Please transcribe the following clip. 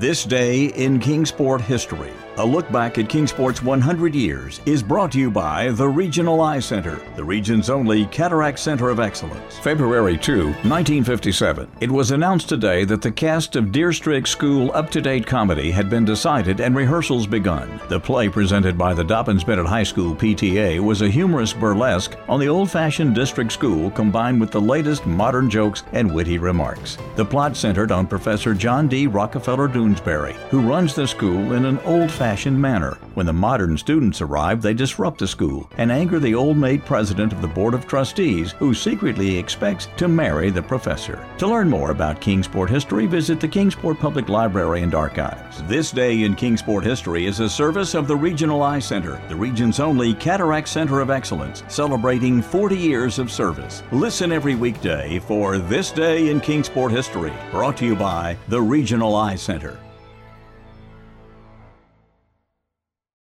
This Day in Kingsport History. A look back at Kingsport's 100 years is brought to you by the Regional Eye Center, the region's only cataract center of excellence. February 2, 1957. It was announced today that the cast of Deer Strick School Up-to-Date Comedy had been decided and rehearsals begun. The play presented by the Dobbins-Bennett High School PTA was a humorous burlesque on the old-fashioned district school combined with the latest modern jokes and witty remarks. The plot centered on Professor John D. Rockefeller Doonesbury, who runs the school in an old-fashioned manner. When the modern students arrive, they disrupt the school and anger the old-maid president of the Board of Trustees, who secretly expects to marry the professor. To learn more about Kingsport history, visit the Kingsport Public Library and Archives. This Day in Kingsport History is a service of the Regional Eye Center, the region's only cataract center of excellence, celebrating 40 years of service. Listen every weekday for This Day in Kingsport History, brought to you by the Regional Eye Center.